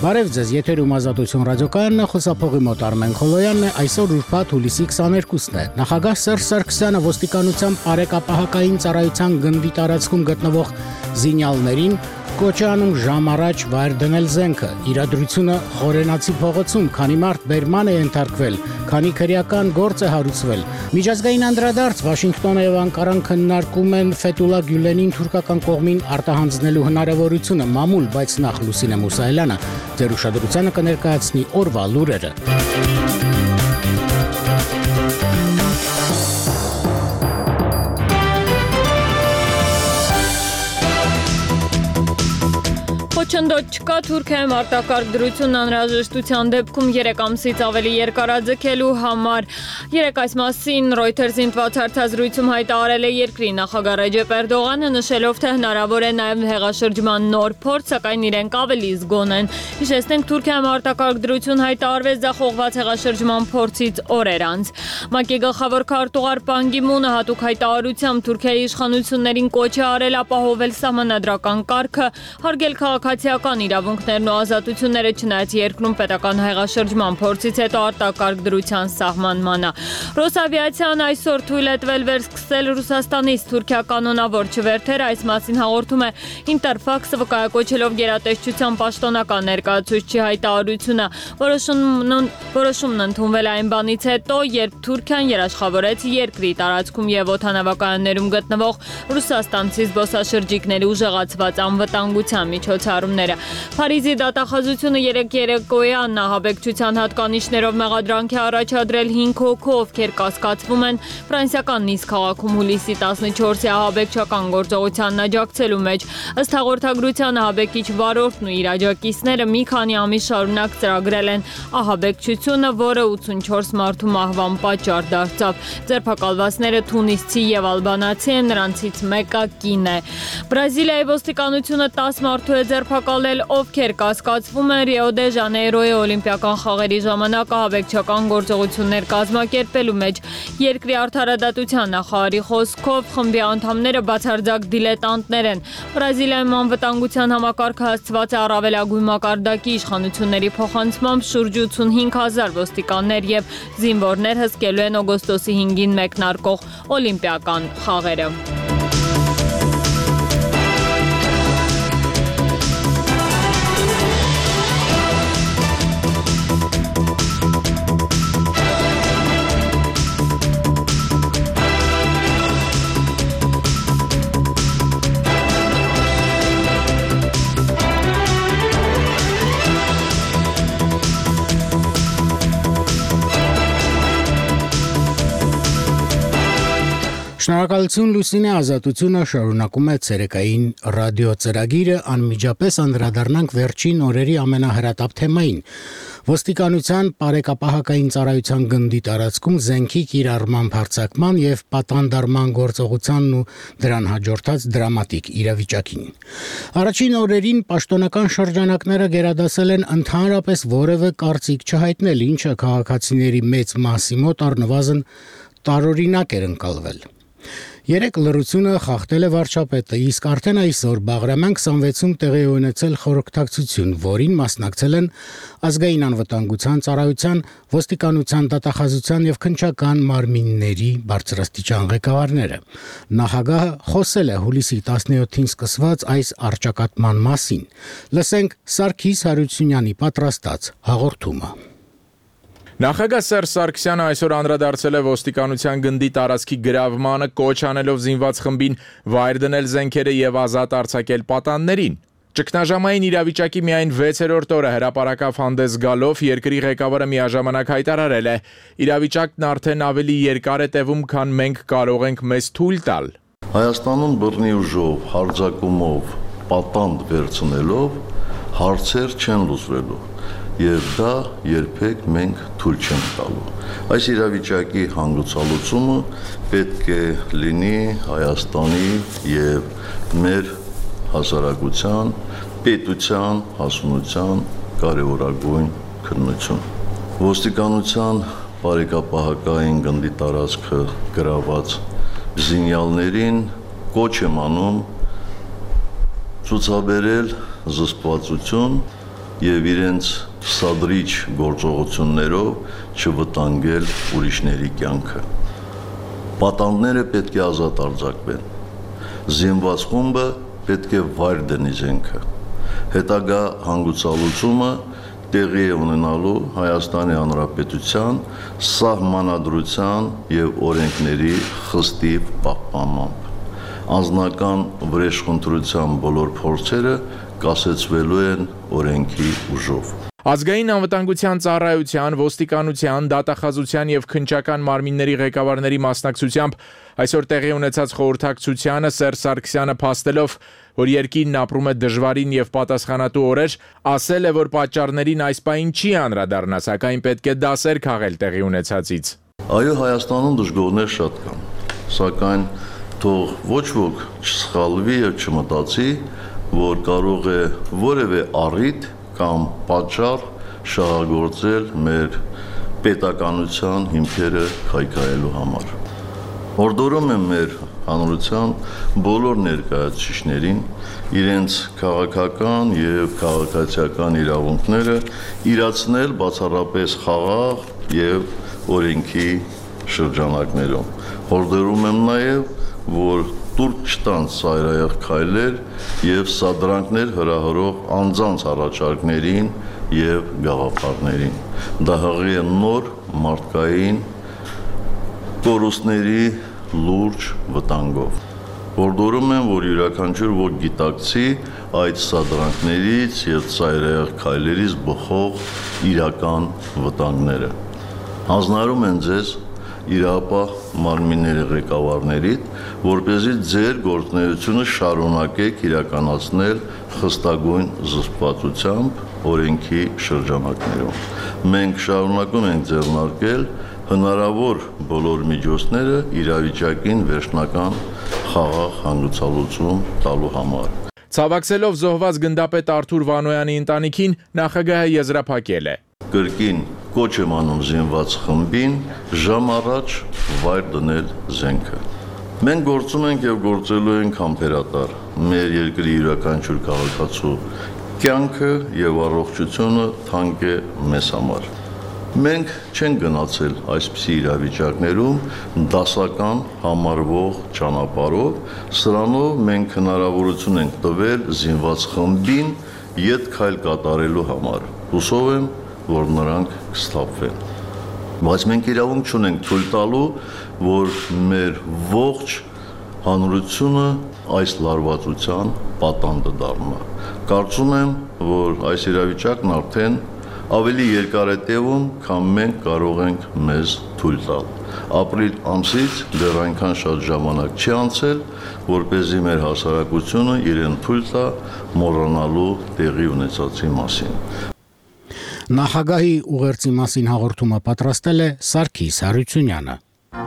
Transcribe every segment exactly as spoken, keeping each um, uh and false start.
Բարև ձեզ, եթերում Ազատություն ռադիոկայանն է, խոսափողի մոտ Արմեն Խոլոյանն է, այսօր ուրբաթ հուլիսի քսաներկուսն է։ Նախագահ Սերժ Սարգսյանը ոստիկանության բարեկապահակային ծառայության գնդի տարածքում գտնվող զինյալներին կոչ է անում ժամ առաջ վայր դնել զենքը։ Իրադրությունը Խորենացի փողոցում, քանի մարդ բերման է ենթարկվել, քանի քրեական գործ է հարուցվել։ Միջազգային անդրադարձ Վաշինգտոնը եւ Անկարան քննարկում են Ֆեթուլա Գյուլենին թուրքական կողմին արտահանձնելու հնարավորությունը մամուլ, բայց նախ Լուսինե Մուսայելյանը ձեր ուշադրությանը կներկայացնի օրվա լուրերը։ Խոչընդոտ չկա Թուրքիայում արտակարգ դրություն անհրաժեշտության դեպքում երեք ամսից ավելի երկարաձգելու համար։ Երեք այս մասին Reuters-ին տված հարցազրույցում հայտարարել է երկրի նախագահ Ռեջեփ Էրդողանը, նշելով, թե հնարավոր է նաև հեղաշրջման նոր փորձ, սակայն իրենք ավելի զգոն են։ Հիշեցնենք, Թուրքիայում արտակարգ դրություն հայտարարվեց ձախողված հեղաշրջման փորձից օրեր անց։ ՄԱԿ-ի գլխավոր քարտուղար Պան Գի Մունը հատուկ հայտարարությամբ Թուրքիայի իշխանություններին կոչ է արել ապահովել սահմանադրական կարգը, հարգել քաղաքացիական իրավունքներն ու ազատությունները, չնայած երկրում պետական հեղաշրջման փորձից հետո արտակարգ դրության սահմանմանը։ Ռոսավիացիան այսօր թույլ է տվել վերսկսել Ռուսաստանից Թուրքիա կանոնավոր չվերթեր, այս մասին հաղորդում է Ինտերֆաքսը, վկայակոչելով գերատեսչության պաշտոնական ներկայացուցչի հայտարարությունը։ Որոշումն ընդունվել այն բանից հետո, երբ Թուրքիան երաշխավորեց երկրի տարածքում եւ օդանավակայաններում գտնվող ռուսաստանցի զբոսաշրջիկների ուժեղացված անվտանգության միջոցառումները։ Փարիզի դատախազությունը երեք երեկոյան ահաբեկչության հատկանիշներով մեղադրանք է առաջադրել հինգ հոգու, ովքեր կասկածվում են ֆրանսիական Նիս քաղաքում հուլիսի տասնչորսի ահաբեկչական գործողությանն աջակցելու մեջ։ Ըստ հաղորդագրության ահաբեկիչ վարորդն ու իր աջակիցները մի քանի ամիս շարունակ ծրագրել են ահաբեկչությունը, որը ութսունչորս մարդու մահվան պատճառ դարձավ։ Ձերբակալվածները թունիսցի եւ ալբանացի են, նրանցից մեկը կին է։ Բրազիլիայի ոստիկանությունը տասը մարդու է ձերբակալել, ովքեր կասկածվում են Ռիո դե Ժանեյրոյի օլիմպիական խաղերի ժամանակ ահաբեկչական գործողություններ կազմակերպելու մեջ։ Երկրի արդարադատության նախարարի խոսքով խմբի անդամները բացարձակ դիլետանտներ են։ Բրազիլիայում անվտանգության համակարգը հասցված է առավելագույն մակարդակի, իշխանությունների փոխանցմամբ շուրջ ութսունհինգ հազար ոստիկաններ եւ զինվորներ հսկելու են օգոստոսի հինգին մեկնարկող օլիմպիական խաղերը։ Շնորհակալություն Լուսինե, Ազատությունը շարունակում է ցերեկային ռադիո ծրագիրը, անմիջապես անդրադառնանք վերջին օրերի ամենահրատապ թեմային։ Ոստիկանության բարեկապահակային ծառայության գնդի տարածքում զենքի կիրառման հարձակման եւ պատանդարման գործողությանն ու դրան հաջորդած դրամատիկ իրավիճակին։ Առաջին օրերին պաշտոնական շրջանակները գերադասել են ընդհանրապես որևէ կարծիք չհայտնել, ինչը քաղաքացիների մեծ մասի մոտ առնվազն տարօրինակ էր ընկալվել։ Երեք լռությունը խախտել է վարչապետը, իսկ արդեն այսօր Բաղրամյան քսանվեցում տեղի ունեցել խորհրդակցություն, որին մասնակցել են ազգային անվտանգության ծառայության, ոստիկանության, դատախազության եւ քննչական մարմինների բարձրաստիճան ղեկավարները։ Նախագահը խոսել է հուլիսի տասնյոթին սկսված այս առճակատման մասին։ Լսենք Սարգիս Հարությունյանի պատրաստած հաղորդումը։ Նախագահ Սերժ Սարգսյանը այսօր անդրադարձել է ոստիկանության գնդի տարածքի գրավմանը, կոչ անելով զինված խմբին վայր դնել զենքերը եւ ազատ արձակել պատաններին։ Ճգնաժամային իրավիճակի միայն վեցերորդ օրը հրապարակավ հանդես գալով երկրի ղեկավարը միաժամանակ հայտարարել է. իրավիճակն արդեն ավելի երկար է տևում, քան մենք կարող ենք մեզ թույլ տալ։ Հայաստանում բռնի ուժով, հարձակումով, պատանդ վերցնելով հարցեր չեն լուծվելու։ Եվ դա երբեք մենք թույլ չենք տալու։ Այս իրավիճակի հանգուցալուծումը պետք է լինի Հայաստանի եւ մեր հասարակության, պետության, հասունության կարևորագույն քննություն։ Ոստիկանության բարեկապահակային գնդի տարածքը գրաված զինյալներին կոչ եմ անում ցուցաբերել զսպվածություն եւ իրենց սադրիչ գործողություններով չվտանգել ուրիշների կյանքը։ Պատանդները պետք է ազատ արձակվեն։ Զինված խումբը պետք է վայր դնի զենքը։ Հետագա հանգուցալուծումը տեղի է ունենալու Հայաստանի Հանրապետության սահմանադրության եւ օրենքների խստիվ պահպանմամբ։ Անձնական վրեժխնդրության բոլոր փորձերը կասեցվելու են օրենքի ուժով։ Ազգային անվտանգության ծառայության, ոստիկանության, դատախազության եւ քննչական մարմինների ղեկավարների մասնակցությամբ այսօր տեղի ունեցած խորհրդակցությանը Սերժ Սարգսյանը փաստելով, որ երկիրն ապրում է դժվարին եւ պատասխանատու օրեր, ասել է, որ պատճառներին այս պահին չի անդրադառնա, սակայն պետք է դասեր քաղել տեղի ունեցածից։ Այո, Հայաստանում դժգոհներ շատ կան, սակայն թող ոչ ոք չսխալվի եւ չմտածի, որ կարող է որևէ առիթ կամ պատճառ շահագործել մեր պետականության հիմքերը քայքայելու համար։ Հորդորում եմ մեր հանրության բոլոր ներկայացուցիչներին իրենց քաղաքական եւ քաղաքացիական իրավունքները իրացնել բացառապես խաղաղ եւ օրենքի շրջանակներում։ Հորդորում եմ նաեւ, որ տուրք չտան ծայրահեղ քայլեր եւ սադրանքներ հրահրող անձանց առաջարկներին եւ գաղափարներին։ Դա հղի է նոր մարդկային կորուստների լուրջ վտանգով։ Հորդորում եմ, որ յուրաքանչյուր ոք գիտակցի այդ սադրանքներից եւ ծայրահեղ քայլերից բխող իրական վտանգները։ Հանձնարարում են ձեզ իրապահ մարմինների ղեկավարներից, որպեսզի ձեր գործունեությունը շարունակեք իրականացնել խստագույն զսպվածությամբ օրենքի շրջանակներում։ Մենք շարունակում ենք ձեռնարկել հնարավոր բոլոր միջոցները իրավիճակին վերջնական խաղաղ հանգուցալուծում տալու համար։ Ցավակցելով զոհված գնդապետ Արթուր Վանոյանի ընտանիքին, նախագահը եզրափակել է. Կրկին կոչ եմ անում զինված խմբին ժամ առաջ վայր դնել զենքը։ Մենք գործում ենք եւ գործելու ենք համբերատար։ Մեր երկրի յուրաքանչյուր քաղաքացու կյանքը եւ առողջությունը թանկ է մեզ համար։ Մենք չենք գնացել այսպիսի իրավիճակներում դասական համարվող ճանապարհով, սրանով մենք հնարավորություն ենք տվել զինված խմբին ետ քայլ կատարելու համար։ Հուսով եմ, որ նրանք կսթափվեն։ Բայց մենք իրավունք չունենք թույլ տալու, որ մեր ողջ հանրությունը այս լարվածության պատանդը դառնա։ Կարծում եմ, որ այս իրավիճակն արդեն ավելի երկար է տևում, քան մենք կարող ենք մեզ թույլ տալ։ Ապրիլ ամսից դեռ այնքան շատ ժամանակ չի անցել, որպեսզի մեր հասարակությունը իրեն թույլ տա մոռանալու տեղի ունեցածի մասին։ Նախագահի ուղերձի մասին հաղորդումը պատրաստել է Սարգիս Հարությունյանը։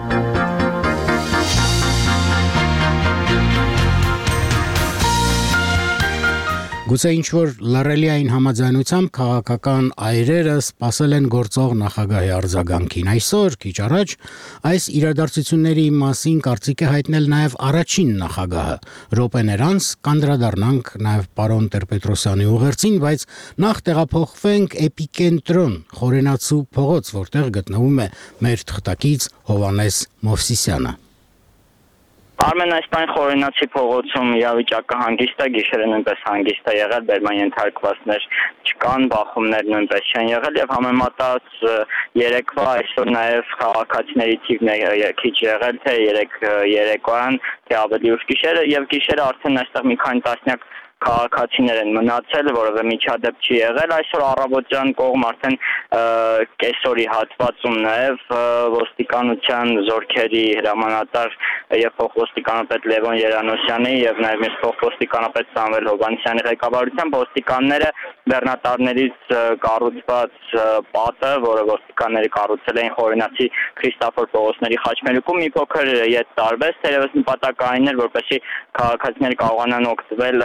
Գուցե ինչ-որ լռելիային համաձայնությամբ քաղաքական այրերը սպասել են գործող նախագահի արձագանքին։ Այսօր, քիչ առաջ, այս իրադարձությունների մասին կարծիք է հայտնել նաև առաջին նախագահը։ Րոպեներ անց կանդրադառնանք նաև պարոն Տեր-Պետրոսյանի ուղերձին, բայց նախ տեղափոխվենք էպիկենտրոն Խորենացու փողոց, որտեղ գտնվում է մեր թղթակից Հովհաննես Մովսիսյանը։ Արմեն, այս պայն Խորենացի փողոցում իրավիճակը հանգիստ է, գիշերը նույնպես հանգիստ է եղել, բերման ենթարկվածներ չկան, բախումներ նույնպես չեն եղել եւ համեմատած երեկվա այսօր նաեւ քաղաքացիների թիվն է քիչ եղել, թե երեք երեկոյան, թե ավելի ուշ գիշերը եւ գիշերը արդեն այստեղ մի քանի տասնյակ քաղաքացիներ են մնացել, որովհետեւ միջադեպ չի եղել, այսօր առավոտյան կողմ արդեն կեսօրի հատվածում նաեւ ոստիկանության զորքերի հրամանատար եւ փոխոստիկանապետ Լևոն Երանոսյանի եւ նաեւ մեր փոխոստիկանապետ Սամվել Հովհաննիսյանի ղեկավարությամբ ոստիկանները բեռնատարներից կառուցված պատը, որը ոստիկանները կառուցել էին Խորենացի Քրիստոֆոր Պողոսների խաչմերուկում, մի փոքր ետ տարվեց, թերևս նպատակային էր, որպեսզի քաղաքացիները կարողանան օգտվել այստեղ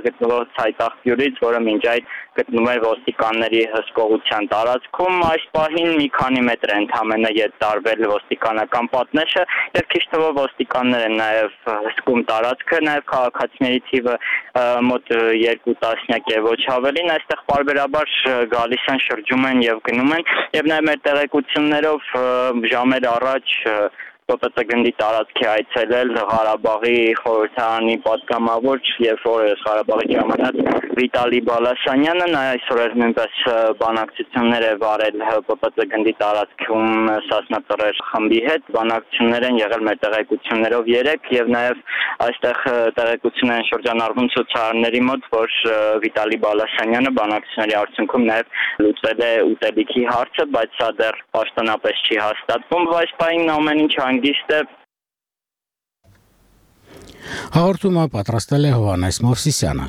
գտնվող ցայտաղբյուրից, որը մինչ այդ գտնվում է ոստիկանների հսկողության տարածքում, այս պահին մի քանի մետր է ընդամենը ետ տարվել ոստիկանական պատնեշը եւ քիչ թվով ոստիկաններ են նաեւ հսկում տարածքը, նաեւ քաղաքացիների թիվը մոտ երկու տասնյակ է ոչ ավելին, այստեղ պարբերաբար գալիս են, շրջում են եւ գնում են եւ նաեւ մեր տեղեկություններով ժամեր առաջ П П Ց գնդի տարածքի այցելել Ղարաբաղի խորհրդարանի պատգամավոր եւ օրերս Ղարաբաղի ժամանակ Վիտալի Բալասանյանը, նա այսօր էր նույնպես բանակցություններ է վարել П П Ց գնդի տարածքում Սասնա-Ծռեր խմբի հետ, բանակցություններ են եղել մեր տեղեկություններով երեք եւ նաեւ այստեղ տեղեկություններ են շրջանառվում ցուցարարների մոտ, որ Վիտալի Բալասանյանը բանակցությունների արդյունքում նաեւ լուծել է ուտելիքի հարցը, բայց սա դեռ պաշտոնապես չի հաստատվում, բայց պայն ամեն ինչ հանգիստ է։ Հաղորդումը պատրաստել է Հովհաննես Մովսիսյանը։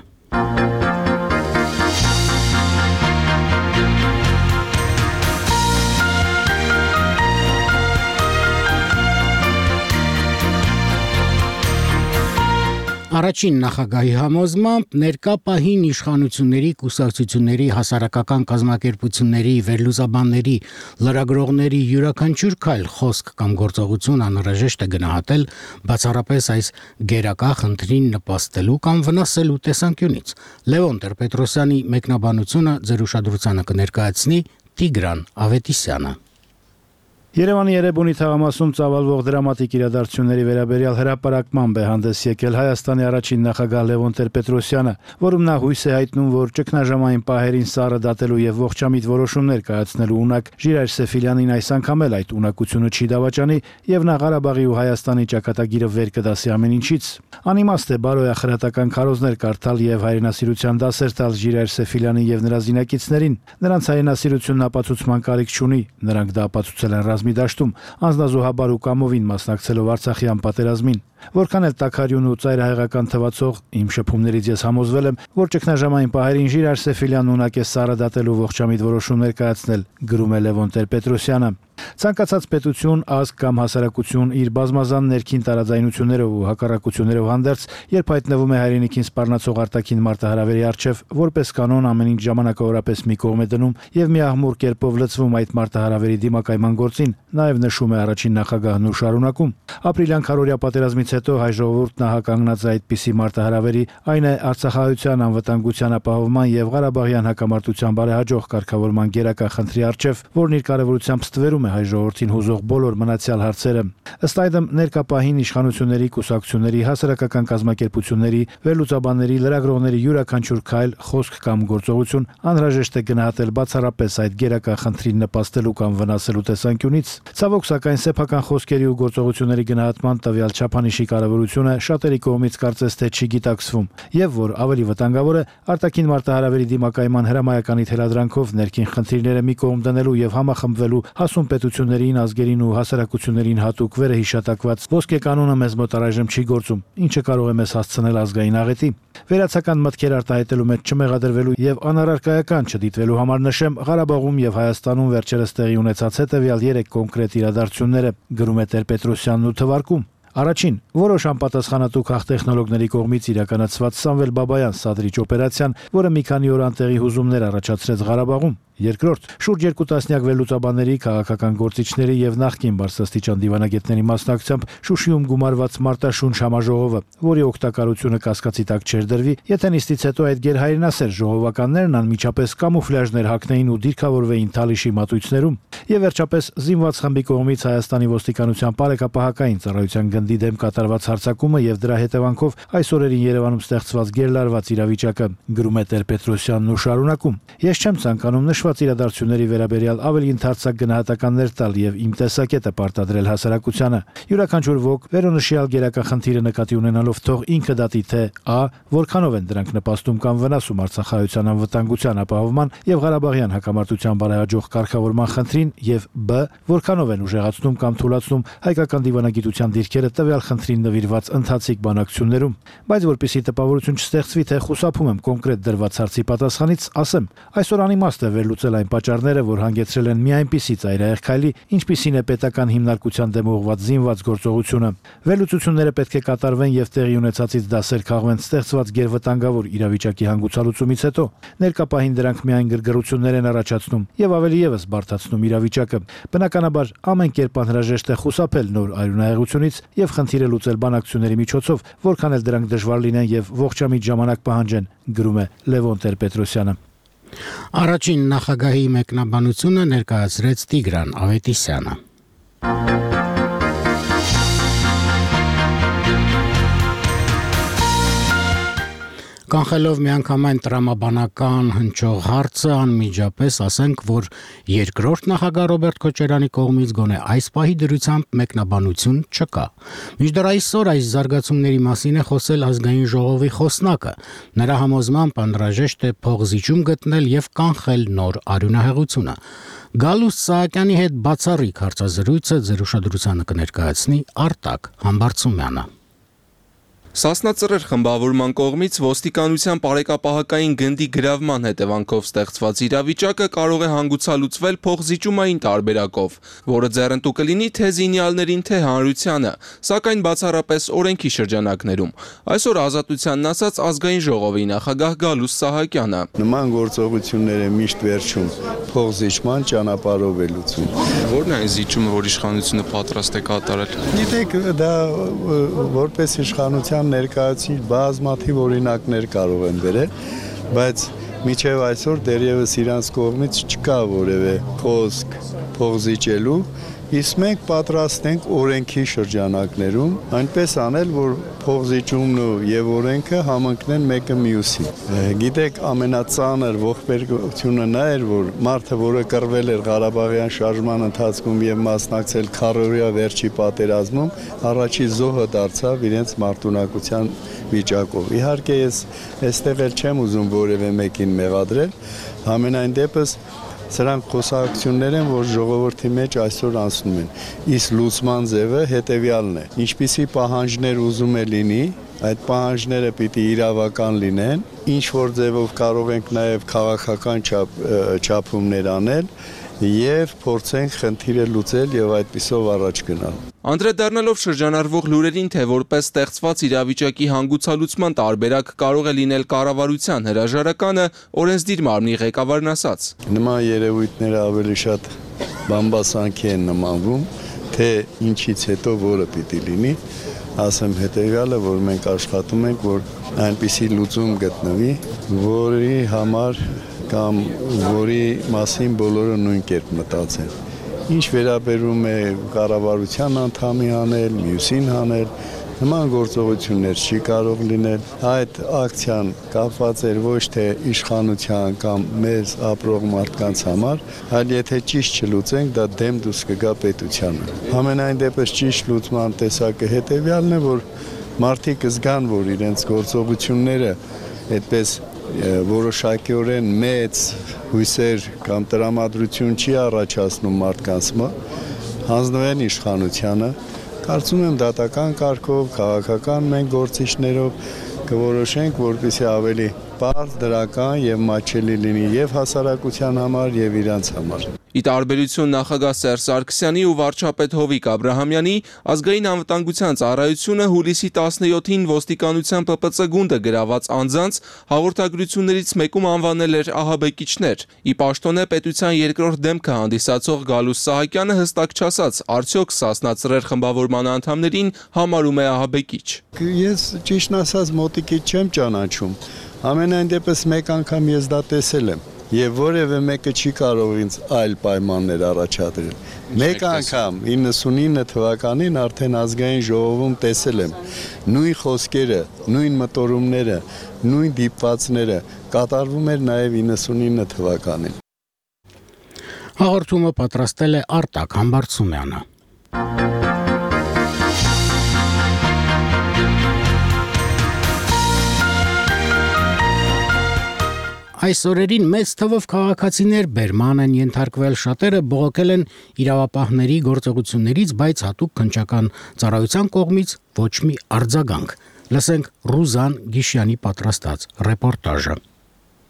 Առաջին նախագահի համոզմամբ ներկա պահին իշխանությունների, կուսակցությունների, հասարակական կազմակերպությունների, վերլուծաբանների, լրագրողների յուրաքանչյուր քայլ, խոսք կամ գործողություն անհրաժեշտ է գնահատել բացառապես այս գերակա խնդրին նպաստելու կամ վնասելու տեսանկյունից։ Լևոն Տեր-Պետրոսյանի մեկնաբանությունը ձեր ուշադրությանը կներկայացնի Տիգրան Ավետիսյանը։ Երևանի Երևանի թաղամասում ծավալվող դրամատիկ իրադարձությունների վերաբերյալ հրապարակմամբ է հանդես եկել Հայաստանի առաջին նախագահ Լևոն Տեր-Պետրոսյանը, որում նա հույս է հայտնում, որ ճգնաժամային պահերին սառը դատելու եւ ողջամիտ որոշումներ կայացնելու ունակ Ժիրայր Սեֆիլյանին այս անգամ էլ այդ ունակությունը չի դավաճանի եւ նա Ղարաբաղի ու Հայաստանի ճակատագիրը վեր կդասի ամեն ինչից։ Անիմաստ է բարոյախրատական քարոզներ կարդալ եւ հայրենասիրության դասեր տալ Ժիրայր Սեֆիլյանին եւ նրա զինակիցներին։ Նրանց հայրենասիրությունն ապացուցման կարիք չունի, նրանք դա ապացուցել են մի դաշտում անձնազոհաբար ու կամովին մասնակցելով Արցախյան պատերազմին։ Որքան էլ տաքարյուն ու ծայրահեղական թվացող իմ շփումներից ես համոզվել եմ, որ ճգնաժամային պահերին Ժիրայր Սեֆիլյանն ունակ է սառը դատելու ողջամիտ որոշումներ կայացնել, գրում է Լևոն Տեր-Պետրոսյանը։ Ցանկացած պետություն, ազգ կամ հասարակություն իր բազմազան ներքին տարաձայնություններով ու հակառակություններով հանդերձ, երբ հայտնվում է հայրենիքին սպառնացող արտաքին մարտահրավերի առջև, որպես կանոն ամեն ինչ ժամանակավորապես մի կողմ է դնում եւ միահմուռ կերպով լցվում այդ մարտահրավերի դիմակայման գործին, նաեւ նշում է առաջին նախագահն ու շարունակում։ Ապրիլյան քարորյա պատերազմից հետո հայ ժողովուրդն հականգնած է այդպիսի մարտահրավերի, այն է Արցախահայության անվտանգության ապահովման եւ Ղարաբաղյան հակամարտության բարեհաջող կարգավորման գերակա խնդրի առջև, որն իր կարեւորությամբ ստվերում է հայ ժողովրդին հուզող բոլոր մնացյալ հարցերը։ Ըստ այդմ ներկա պահին իշխանությունների, կուսակցությունների, հասարակական կազմակերպությունների, վերլուծաբանների, լրագրողների յուրաքանչյուր քայլ, խոսք կամ գործողություն անհրաժեշտ է գնահատել բացառապես այդ գերակա խնդրին նպաստելու կամ վնասելու տեսանկյունից։ Ցավոք սակայն սեփական խոսքերի ու գործողությունների գնահատման տվյալ չափանիշի կարևորությունը շատերի կողմից կարծես թե չի գիտակցվում, եւ որ ավելի վտանգավոր է արտաքին մարտահրավերի դիմակայման հրամայականի թելադրանքով ներքին խնդիրները մի կողմ դնելու եւ համախմբվելու հասուն պետություններին, ազգերին ու հասարակություններին հատուկ վերը հիշատակված ոսկե կանոնը մեզ մոտ առայժմ չի գործում, ինչը կարող է մեզ հասցնել ազգային աղետի։ Վերացական մտքեր արտահայտելու մեջ չմեղադրվելու եւ անառարկայական չդիտվելու համար նշեմ Ղարաբաղում եւ Հայաստանում վերջերս տեղի ունեցած հետեւյալ երեք կոնկրետ իրադարձությունները, գրում է Տեր-Պետրոսյանն ու թվարկում։ Առաջին, որոշ անպատասխանատու քաղտեխնոլոգների կողմից իրականացված Սամվել Բաբայան սադրիչ օպերացիան, որը մի քանի օր անտեղի հուզումներ առաջացրեց Ղարաբաղում։ Երկրորդ, շուրջ երկու տասնյակ վերլուծաբանների, քաղաքական գործիչների եւ նախկին բարձրաստիճան դիվանագետների մասնակցությամբ Շուշիում գումարված մարտաշունչ համաժողովը, որի օգտակարությունը կասկածի տակ չէր դրվի, եթե նիստից հետո այդ գերհայրենասեր ժողովականներն անմիջապես կամուֆլյաժներ հագնեին ու դիրքավորվեին Թալիշի մատույցներում։ Եվ վերջապես զինված խմբի կողմից Հայաստանի ոստիկանության բարեկապահական ծառայության գնդի դեմ կատարված հարձակումը եւ դրա հետևանքով այս օրերին Երևանում ստեղծված գերլարված իրավիճակը, գրում է Տեր-Պետրոսյանն ու շարունակում։ Ես չեմ ցանկանում նշված իրադարձությունների վերաբերյալ ավելի ընդարձակ գնահատականներ տալ եւ իմ տեսակետը պարտադրել հասարակությանը։ Յուրաքանչյուր ոք վերոնշյալ գերակա խնդիրը նկատի ունենալով թող ինքը դատի թե a. որքանով են դրանք նպաստում կամ վնասում Արցախահայության անվտանգության ապահովման եւ Ղարաբաղյան հակամարտության բարեհաջող կարգավորման խնդրին եւ b. որքանով են ուժեղացնում կամ թուլացնում հայկական դիվանագիտության դիրքերը տվյալ խնդրին նվիրված ընթացիկ բանակցություններում։ Բայց որպեսզի տպավորություն չստեղծվի, թե խուսափում եմ կոնկրետ դրված հարցի պատասխանից, ասեմ, այսօր անիմաստ է լուծել այն պատճառները, որ հանգեցրել են մի այնպիսի ծայրահեղ քայլի, ինչպիսին է պետական հիմնարկության դեմ ուղղված զինված գործողությունը։ Վերլուծությունները պետք է կատարվեն եւ տեղի ունեցածից դասեր քաղվեն ստեղծված գերվտանգավոր իրավիճակի հանգուցալուծումից հետո։ Ներկապահին դրանք միայն գրգռություններ են առաջացնում եւ ավելի եւս բարդացնում իրավիճակը։ Բնականաբար, ամեն կերպ անհրաժեշտ է խուսափել նոր արյունահեղությունից եւ խնդիրը լուծել բանակցությունների միջոցով, որքան էլ դրանք դժվար լինեն եւ ողջամիտ ժամանակ պահանջեն, գրում է Լևոն Տեր-Պետրոսյանը։ Առաջին նախագահի մեկնաբանությունը ներկայացրեց Տիգրան Ավետիսյանը։ Կանխելով միանգամայն տրամաբանական հնչող հարցը, անմիջապես ասենք, որ երկրորդ նախագահ Ռոբերտ Քոչարյանի կողմից գոնե այս պահի դրությամբ մեկնաբանություն չկա։ Մինչդեռ այսօր այս զարգացումների մասին է խոսել ազգային ժողովի խոսնակը։ Նրա համոզմամբ անհրաժեշտ է փողզիջում գտնել եւ կանխել նոր արյունահեղությունը։ Գալուստ Սահակյանի հետ բացառիկ հարցազրույցը ձեր ուշադրությանը կներկայացնի Արտակ Համբարձումյանը։ Սասնածռեր խմբավորման կողմից ոստիկանության պարեկապահակային գնդի գրավման հետևանքով ստեղծված իրավիճակը կարող է հանգուցալուծվել փողզիջումային տարբերակով, որը ձեռնտու կլինի թե զինյալներին, թե հանրությանը, սակայն բացառապես օրենքի շրջանակներում։ Այսօր Ազատությանն ասաց ազգային ժողովի նախագահ Գալուստ Սահակյանը։ Նման գործողությունները միշտ վերջում փողզիջման ճանապարհով է լուծում։ Որն է այն զիջումը, որ իշխանությունը պատրաստ է կատարել։ Գիտեք, դա որպես իշխանության ներկայացուցիչ բազմաթիվ օրինակներ կարող են բերել, բայց մինչև այսօր դեռևս իրանց կողմից չկա որևէ խոսք փողզիջելու, իսկ մենք պատրաստ ենք օրենքի շրջանակներում այնպես անել, որ փողզիջումն եւ օրենքը համընկնեն մեկը մյուսին։ Գիտեք, ամենածանր ողբերգությունը նա էր, որ մարդը, որը կռվել էր Ղարաբաղյան շարժման ընթացքում եւ մասնակցել քառօրյա վերջի պատերազմում, առաջի զոհը դարձավ իրենց մարտունակության վիճակով։ Իհարկե ես այստեղ էլ չեմ ուզում որևէ մեկին մեղադրել, համենայն դեպս սրանք խոսակցություններ են, որ ժողովրդի մեջ այսօր անցնում են։ Իսկ լուծման ձևը հետևյալն է. ինչպիսի պահանջներ ուզում է լինի, այդ պահանջները պիտի իրավական լինեն, ինչ որ ձևով կարող ենք նաև քաղաքական չափ, չափումներ անել եւ փորձենք խնդիրը լուծել եւ այդպիսով առաջ գնալ։ Անդրադառնալով շրջանառվող լուրերին, թե որպես ստեղծված իրավիճակի հանգուցալուծման տարբերակ կարող է լինել կառավարության հրաժարականը, օրենսդիր մարմնի ղեկավարն ասաց. Նման երևույթները ավելի շատ բամբասանքի են նմանվում, թե ինչից հետո որը պիտի լինի, ասեմ հետեւյալը, որ մենք աշխատում ենք, որ այնպիսի լուծում գտնվի, որի համար կամ որի մասին բոլորը նույն կերպ մտածեն։ Ինչ վերաբերում է կառավարության անդամի հանել, մյուսին հանել, նման գործողություններ չի կարող լինել։ Այդ ակցիան կապված էր ոչ թե իշխանության կամ մեզ ապրող մարդկանց համար, այլ եթե ճիշտ չլուծենք, դա դեմ դուրս կգա պետությանը։ Համենայն դեպս ճիշտ լուծման տեսակը հետևյալն է, որ մարդիկ զգան, որ իրենց գործողությունները այդպես որոշակիորեն մեծ հույսեր կամ տրամադրություն չի առաջացնում մարդկանց մոտ, հանձնվեն իշխանությանը, կարծում եմ դատական կարգով, քաղաքական մենք գործիչներով կորոշենք, որպեսզի ավելի պարզ, դրական եւ մատչելի լինի եւ հասարակության համար եւ իրանց համար։ Ի տարբերություն նախագահ Սերժ Սարգսյանի ու վարչապետ Հովիկ Աբրահամյանի, ազգային անվտանգության ծառայությունը հուլիսի տասնյոթին ոստիկանության Պ Պ Ծ գունդը գրաված անձանց հաղորդագրություններից մեկում անվանել էր ահաբեկիչներ։ Ի պաշտոնե պետության երկրորդ դեմքը հանդիսացող Գալուստ Սահակյանը հստակ չասաց, արդյոք Սասնածռեր խմբավորման անդամներին համարում է ահաբեկիչ։ Ես ճիշտն ասած մոտիկից չեմ ճանաչում։ Ամենայն դեպս մեկ անգամ ես դա տեսել եմ եւ որևէ մեկը չի կարող ինձ այլ պայմաններ առաջադրել։ Մեկ անգամ իննսունինը թվականին արդեն ազգային ժողովում տեսել եմ նույն խոսքերը, նույն մտորումները, նույն դիպվածները կատարվում էր նաեւ իննսունինը թվականին։ Հաղորդումը պատրաստել է Արտակ Համբարձումյանը։ Այս օրերին մեծ թվով քաղաքացիներ բերման են ենթարկվել, շատերը բողոքել են իրավապահների գործողություններից, բայց հատուկ քննչական ծառայության կողմից ոչ մի արձագանք։ Լսենք Ռուզան Գիշյանի պատրաստած ռեպորտաժը։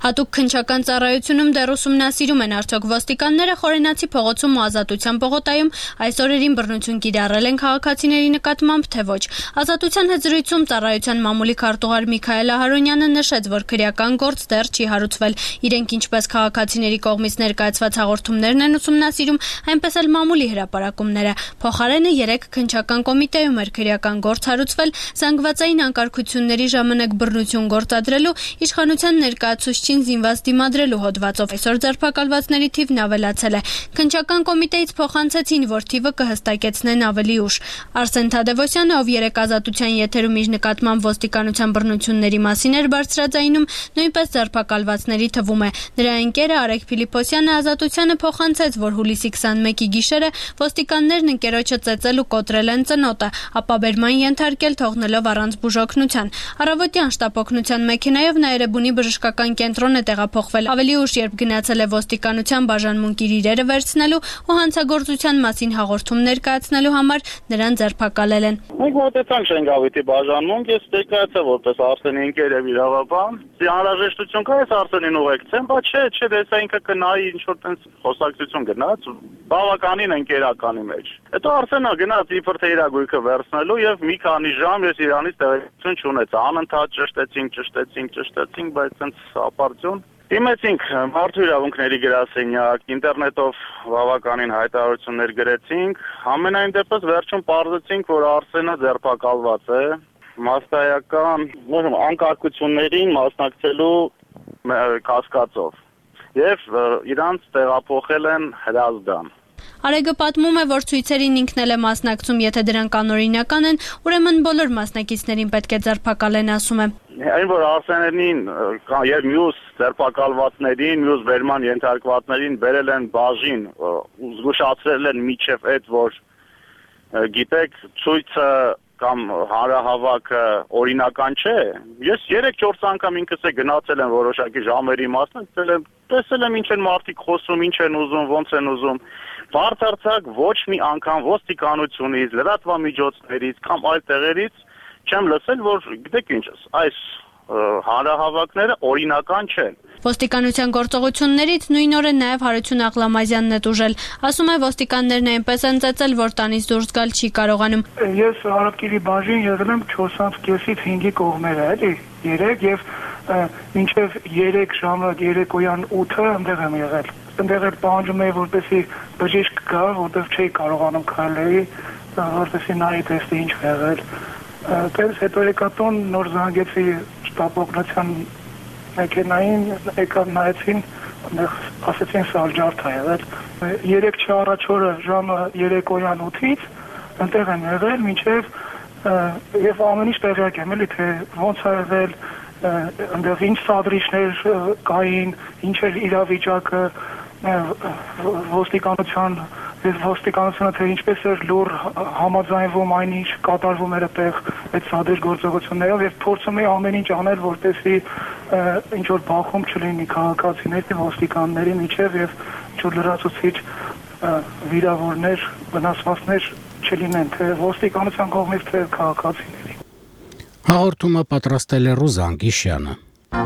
Հատուկ քննչական ծառայությունում դեռ ուսումնասիրում են արդյոք ոստիկանները Խորենացի փողոցում ու Ազատության պողոտայում այս օրերին բռնություն կիրառել են քաղաքացիների նկատմամբ, թե ոչ։ Ազատության հետ զրույցում ծառայության մամուլի քարտուղար Միքայել Ահարոնյանը նշեց, որ քրեական գործ դեռ չի հարուցվել։ Իրենք ինչպես քաղաքացիների կողմից ներկայացված հաղորդումներն են ուսումնասիրում, այնպես էլ մամուլի հրապարակումները։ Փոխարենը երեք քննչական կոմիտեում էր քրեական գործ հարուցվել զանգվածային անկարգությունների ժամանակ բռնություն գործադրելու, իշխանության ներկայացուցչին զինված դիմադրելու հոդվածով։ Այսօր ձերբակալվածների թիվն ավելացել է։ Քննչական կոմիտեից փոխանցեցին, որ թիվը կհստակեցնեն ավելի ուշ։ Արսեն Թադևոսյանը, ով երեք Ազատության եթերում իր նկատմամբ ոստիկանության բռնությունների մասին էր բարձրաձայնում, նույնպես ձերբակալվածների թվում է։ Նրա ընկերը Արեգ Փիլիպոսյանը Ազատությանը փոխանցեց, որ հուլիսի քսանմեկի գիշերը ոստիկաններն ընկերոջը ծեծել ու կոտրել են ծնոտը, ապա բերման ենթարկել, թողնելով առանց բուժօգնության։ Առավոտյան շտապօգնության մեքենայով նա Էրեբունի բժշկական կենտրոն է տեղափոխվել։ Ավելի ուշ, երբ գնացել է ոստիկանության բաժանմունք իր իրերը վերցնելու ու հանցագործության մասին հաղորդում ներկայացնելու համար, նրան ձերբակալել են։ Մենք մոտեցանք Շենգավիթի բաժանմունք, ես ներկայացա որպես Արսենի ընկեր եւ իրավաբան։ Անհրաժեշտություն կա այս Արսենին ուղեկցեմ, բայց չէ, չէ, դեսա ինքը կնայի ինչ որ տենց խոսակցություն գնաց, բավականին ընկերականի մեջ։ Հետո Արսենը գնաց իբր թե իր գույքը վերցնելու եւ մի քանի ժամ ես իրանից տեղեկություն չունեցա։ Անընդհատ ճշտեցինք, ճշտեցինք, ճշտեցինք, բայց տենց ապարդյուն դիմեցինք մարդու իրավունքների գրասենյակ, ինտերնետով բավականին հայտարարություններ գրեցինք, ամենայն դեպս վերջում պարզեցինք, որ Արսենը ձերբակալված է, մասսայական անկարգություններին մասնակցելու կասկածով եւ իրանց տեղափոխել են Հրազդան։ Արեգը պատմում է, որ ցույցերին ինքն էլ է մասնակցում, եթե դրանք կանոնական են, ուրեմն բոլոր մասնակիցներին պետք է ձերբակալեն, ասում է։ Այն որ Արսենին եւ մյուս ձերբակալվածներին, մյուս վերման ենթարկվածներին բերել են բաժին, զգուշացրել են միջև այդ, որ գիտեք, ցույցը կամ հանրահավաքը օրինական չէ։ Ես երեք-չորս անգամ ինքս է գնացել եմ որոշակի ժամերի մասնակցել եմ, տեսել եմ ինչ են մարդիկ խոսում, ինչ են ուզում, ոնց են ուզում։ Բարձրացակ ոչ մի անգամ ոստիկանությունից, լրատվամիջոցներից կամ այլ տեղերից չեմ լսել, որ գիտեք ինչ, այս հանրահավաքները օրինական չեն։ Ոստիկանության գործողություններից նույն օրը նաև Հարություն Աղլամազյանն է տուժել։ Ասում է, ոստիկաններն այնպես են ծեծել, որ տանից դուրս գալ չի կարողանում։ Ես Արաբկիրի բաժին եղել եմ չորս կեսից հինգի կողմերը, էլի, երեք եւ մինչեւ երեք ժամը երեկոյան ութը այնտեղ եմ եղել։ Այնտեղ էլ պահանջում էի, որպեսզի բժիշկ գա, որտեղ չէի կարողանում քայլել, որպեսզի նայի տեսնի ինչ եղել։ Դες հետո եկա տուն, նոր զանգեցի շտապօգնության մեքենային, եկան նայեցին, ասեցին սալջարդ է եղել։ Երեք չառաջ օրը ժամը երեկոյան ութից այնտեղ եմ եղել, մինչև եւ ամեն ինչ տեղյակ եմ, էլի թե ոնց է եղել, այնտեղ ինչ սադրիչներ կային, ինչ էր իրավիճակը, ոստիկանության Ես ոստիկանությունը թե ինչպես էր լուր համաձայնվում այն ինչ կատարվում էր այդտեղ այդ սադրիչ գործողություններով եւ փորձում էի ամեն ինչ անել, որպեսզի ինչ որ բախում չլինի քաղաքացիների ոստիկանների միջև եւ ինչ որ լրացուցիչ վիրավորներ, վնասվածքներ չլինեն թե ոստիկանության կողմից թե քաղաքացիների։ Հաղորդումը պատրաստել է Ռուզան Գիշյանը։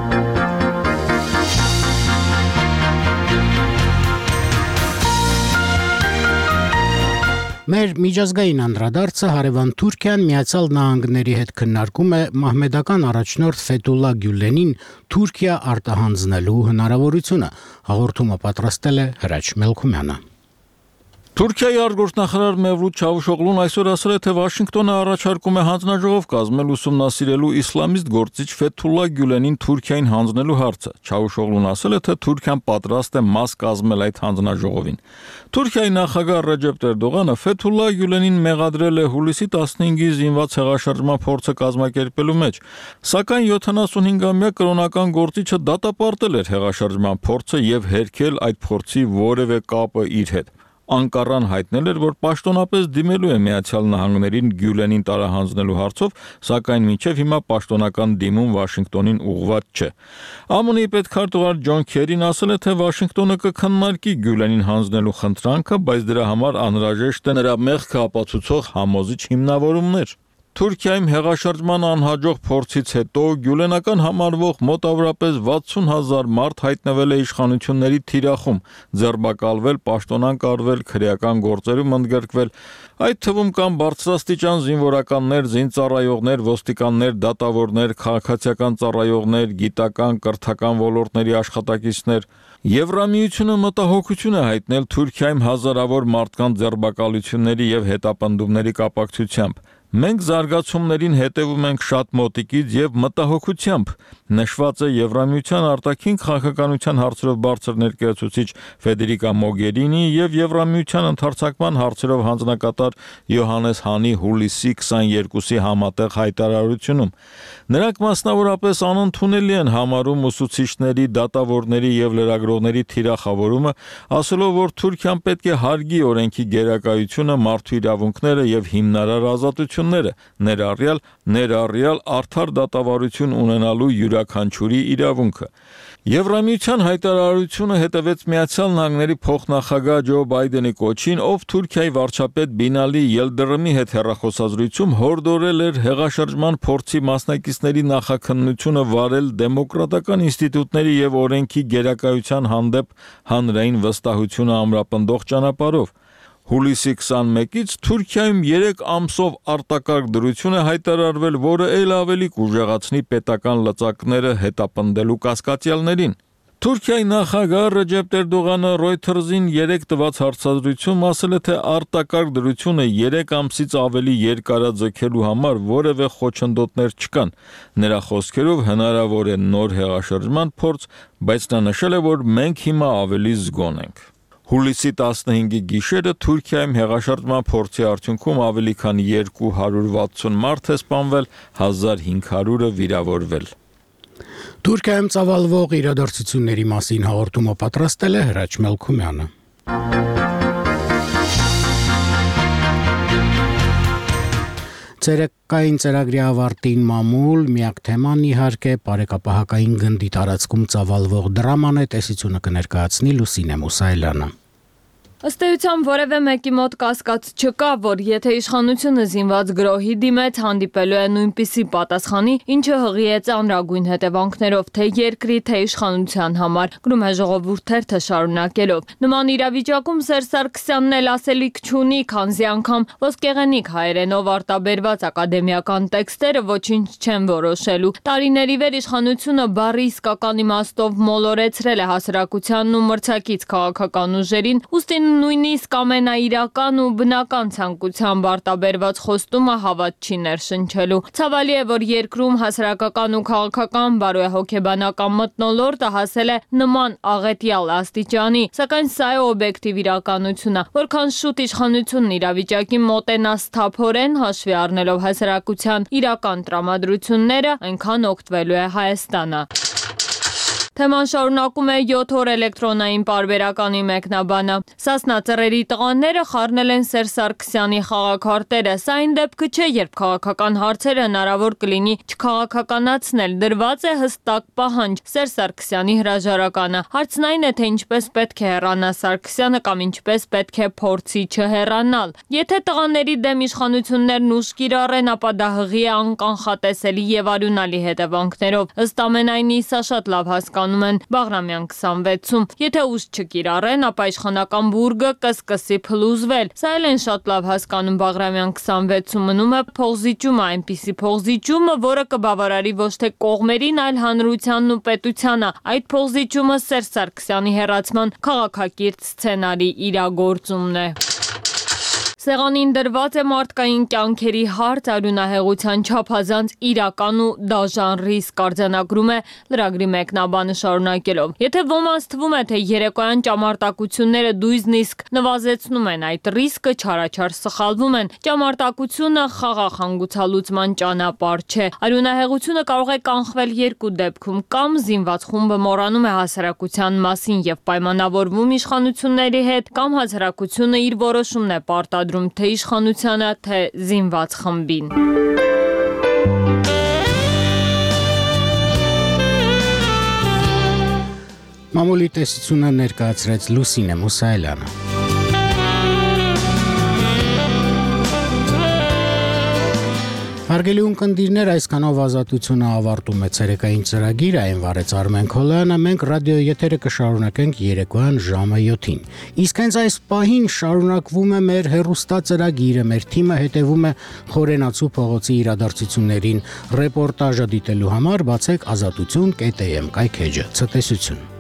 Մեր միջազգային անդրադարձը հարևան Թուրքիան Միացյալ Նահանգների հետ քննարկում է մահմեդական առաջնորդ Ֆեթուլլա Գյուլենին Թուրքիա արտահանձնելու հնարավորությունը։ Հաղորդումը պատրաստել է Հրաչ Մելքումյանը։ Թուրքիայի արտգործնախարար Մևլութ Չավուշօղլուն այսօր ասել է, թե Վաշինգտոնը առաջարկում է հանձնաժողով կազմել ուսումնասիրելու իսլամիստ գործիչ Ֆեթուլլա Գյուլենին Թուրքիային հանձնելու հարցը։ Չավուշօղլուն ասել է, թե Թուրքիան պատրաստ է մաս կազմել այդ հանձնաժողովին։ Թուրքիայի նախագահ Ռեջեփ Էրդողանը Ֆեթուլլա Գյուլենին մեղադրել է հուլիսի տասնհինգի զինված հեղաշրջման փորձը կազմակերպելու մեջ, սակայն յոթանասունհինգամյա կրոնական գործիչը դատապարտել էր հեղաշրջման փորձը եւ հերքել այդ փորձի որևէ կապը իր հետ։ Անկարան հայտնել էր, որ պաշտոնապես դիմելու է Միացյալ Նահանգներին Գյուլենին տարահանձնելու հարցով, սակայն մինչև հիմա պաշտոնական դիմում Վաշինգտոնին ուղղված չէ։ ԱՄՆ-ի պետքարտուղար Ջոն Քերին ասել է, թե Վաշինգտոնը կքննարկի Գյուլենին հանձնելու խնդրանքը, բայց դրա համար անհրաժեշտ է նրա մեղքը ապացուցող համոզիչ հիմնավորումներ։ Թուրքիայում հեղաշրջման անհաջող փորձից հետո գյուլենական համարվող մոտավորապես վաթսուն հազար մարդ հայտնվել է իշխանությունների թիրախում, ձերբակալվել, պաշտոնանկ արվել, քրեական գործերում ընդգրկվել, այդ թվում կան բարձրաստիճան զինվորականներ, զինծառայողներ, ոստիկաններ, դատավորներ, քաղաքացիական ծառայողներ, գիտական, կրթական ոլորտների աշխատակիցներ։ Եվրամիությունը մտահոգություն է հայտնել Թուրքիայում հազարավոր մարդկանց ձերբակալությունների եւ հետապնդումների կապակցությամբ։ Մենք զարգացումներին հետևում ենք շատ մոտիկից եւ մտահոգությամբ, նշված է Եվրամիության արտաքին քաղաքականության հարցերով բարձր ներկայացուցիչ Ֆեդերիկա Մոգերինի եւ Եվրամիության ընդհանրացման հարցերով հանձնակատար Յոհաննես Հանի հուլիսի քսաներկուսի համատեղ հայտարարությունում։ Նրանք մասնավորապես անընդունելի են համարում ուսուցիչների, դատավորների եւ լրագրողների թիրախավորումը, ասելով, որ Թուրքիան պետք է հարգի օրենքի գերակայությունը, մարդու իրավունքները եւ հիմնարար ազատությունները, ներառյալ ներառյալ արդար դատավարություն ունենալու յուրաքանչյուրի իրավունքը։ Եվրամիության հայտարարությունը հետևեց Միացյալ Նահանգների փոխնախագահ Ջո Բայդենի կոչին, ով Թուրքիայի վարչապետ Բինալի Ելդրըմի հետ հեռախոսազրույցում հորդորել էր հեղաշրջման փորձի մասնակիցների նախաքննությունը վարել դեմոկրատական ինստիտուտների եւ օրենքի գերակայության հանդեպ հանրային վստահությունը ամրապնդող ճանապարհով։ Հուլիսի քսանմեկից Թուրքիայում երեք ամսով արտակարգ դրություն է հայտարարվել, որը ել ավելի կուժեղացնի պետական լծակները հետապնդելու կասկածյալներին։ Թուրքիայի նախագահ Ռեջեփ Էրդողանը Reuters-ին երեկ տված հարցազրույցում ասել է, թե արտակարգ դրությունը երեք ամսից ավելի երկար է ձգելու համար որևէ խոչընդոտներ չկան։ Նրա խոսքերով հնարավոր է նոր հեղաշրջման փորձ, բայց նա նշել է, որ մենք հիմա ավելի զգոն ենք։ Հուլիսի տասնհինգի գիշերը Թուրքիայում հեղաշրջման փորձի արդյունքում ավելի քան երկու հարյուր վաթսուն մարդ է սպանվել, հազար հինգ հարյուրը վիրավորվել։ Թուրքիայում ծավալվող իրադարձությունների մասին հաղորդումը պատրաստել է Հրաչ Մելքումյանը։ Ցերեկային ծրագրի ավարտին մամուլ, միակ թեման իհարկե բարեկապահական գնդի տարածքում ծավալվող դրաման է, տեսությունը կներկայացնի Լուսինե Մուսայելյանը։ Ըստ էության որևէ մեկի մոտ կասկած չկա, որ եթե իշխանությունը զինված գրոհի դիմեց, հանդիպելու է նույնպիսի պատասխանի, ինչը հղի է ծանրագույն հետևանքներով թե երկրի, թե իշխանության համար, գրում է Ժողովուրդ թերթը շարունակելով։ Նման իրավիճակում Սերժ Սարգսյանն էլ ասելիք չունի, քանզի անգամ ոսկեղենիկ հայերենով արտաբերված ակադեմիական տեքստերը ոչինչ չեն որոշելու։ Տարիների վեր իշխանությունը բառի իսկական իմաստով մոլորեցրել է հասարակությանն ու մրցակից քաղաքական ուժերին, ուստի նույնիսկ ամենաիրական ու բնական ցանկությամբ արտաբերված խոստումը հավատ չի ներշնչելու։ Ցավալի է, որ երկրում հասարակական ու քաղաքական բարոյահոգեբանական մթնոլորտը հասել է նման աղետյալ աստիճանի, սակայն սա է օբյեկտիվ իրականությունը, որքան շուտ իշխանությունն իրավիճակի մոտենա սթափորեն հաշվի առնելով հասարակության իրական տրամադրությունները, այնքան օգտվելու է Հայաստանը։ Թեման շարունակում է յոթ օր էլեկտրոնային պարբերականի մեկնաբանը։ Սասնա ծռերի տղաները խառնել են Սերժ Սարգսյանի խաղաքարտերը։ Սա այն դեպքը չէ, երբ քաղաքական հարցերը հնարավոր կլինի չքաղաքականացնել։ Դրված է հստակ պահանջ՝ Սերժ Սարգսյանի հրաժարականը։ Հարցն այն է, թե ինչպես պետք է հեռանա Սարգսյանը կամ ինչպես պետք է փորձի չհեռանալ։ Եթե տղաների դեմ իշխանություններն ուժ կիրառեն, ապա դա հղի է անկանխատեսելի եւ արյունալի հետևանքներով։ Ըստ ամենայնի, սա շատ լավ հասկանում են Բաղրամյան քսանվեցում։ Եթե ուժ չկիրառեն, ապա իշխանական բուրգը կսկսի փլուզվել։ Սա էլ են շատ լավ հասկանում Բաղրամյան քսանվեցում, մնում է փողզիջումը, այնպիսի փողզիջումը, որը կբավարարի ոչ թե կողմերին, այլ հանրությանն ու պետությանը։ Այդ փողզիջումը Սերժ Սարգսյանի հեռացման քաղաքակիրթ սցենարի իրագործումն է։ Սեղանին դրված է մարդկային կյանքերի հարց, արյունահեղության չափազանց իրական ու դաժան ռիսկ, արձանագրում է լրագրի մեկնաբանը շարունակելով։ Եթե ոմանց թվում է, թե երեկոյան ճամարտակությունները դույզնիսկ նվազեցնում են այդ ռիսկը, չարաչար սխալվում են։ Ճամարտակությունը խաղաղ հանգուցալուծման ճանապարհ չէ։ Արյունահեղությունը կարող է կանխվել երկու դեպքում՝ կամ զինված խումբը մոռանում է հասարակության մասին եւ պայմանավորվում իշխանությունների հետ, կամ հասարակությունը իր որոշումն է պարտադրում թե իշխանությանը, թե զինված խմբին։ Մամուլի տեսությունը ներկայացրեց Լուսինե Մուսայելյանը։ Հարգելի ունկնդիրներ, այսքանով ազատությունը ավարտում է ցերեկային ծրագիրը, այն վարեց Արմեն Քոլյանը, մենք ռադիո եթերը կշարունակենք երեկոյան ժամը յոթին։ Իսկ հենց այս պահին շարունակվում է մեր հեռուստածրագիրը, մեր թիմը հետևում է Խորենացու փողոցի իրադարձություններին, ռեպորտաժը դիտելու համար բացեք ազատություն կետ էմ կայքեջը։ Ցտեսություն։